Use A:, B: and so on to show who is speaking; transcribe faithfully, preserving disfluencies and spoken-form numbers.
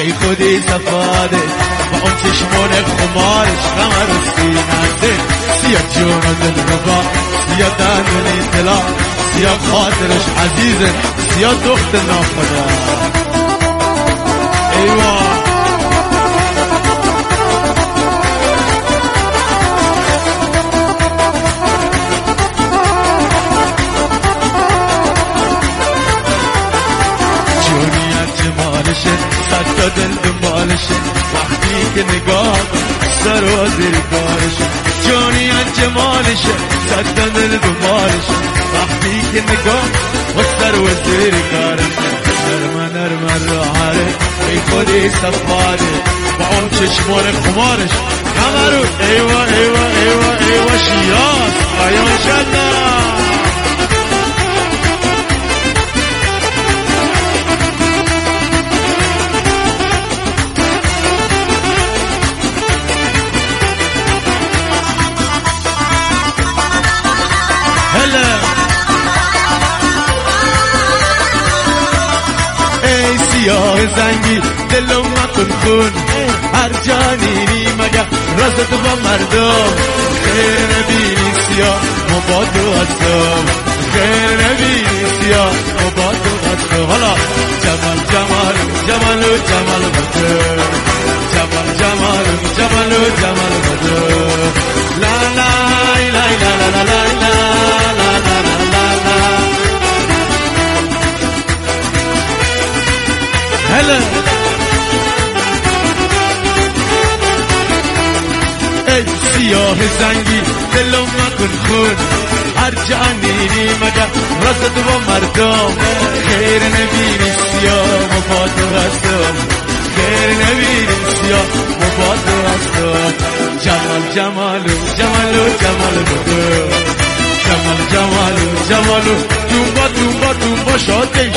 A: ای خودی صفاده با اون چشمان خمارش قمر و سیننده سیاه جون و دلربا سیاه دندونی دلا سیاه خاطرش عزیزه سیاه دخت ناخدا ایوان صد تا دل دنبالشه وقتی که نگاه سر و زیر کارشه جانی از جمالشه صد تا دل دنبالشه وقتی که نگاه و سر و زیر کارشه نرمه نرمه راهره ای خودی صفاده با اون چشمان خمارش قمرو ایوا ایوا ایوا ایوا شیراز آیا شده ای سیاه زنگی دلو مکن خون هر جانینی مگه رازت با مردم خیر نبینی سیاه مبادو هستم خیر نبینی سیاه مبادو هستم حالا جمال جمال جمال و جمال بده جمال جمال جمال و جمال بده لا لا لا لا لا لا هلا ای سیاه زنگی دلو مکن خون هر جانینی مگه رازت با مردم خیر نبینی سیاه مبادو هستم خیر نبینی سیاه مبادو هستم جمال جمالو جمالو جمال بده جمال جمالو جمالو دومبا دومبا دومبا شادش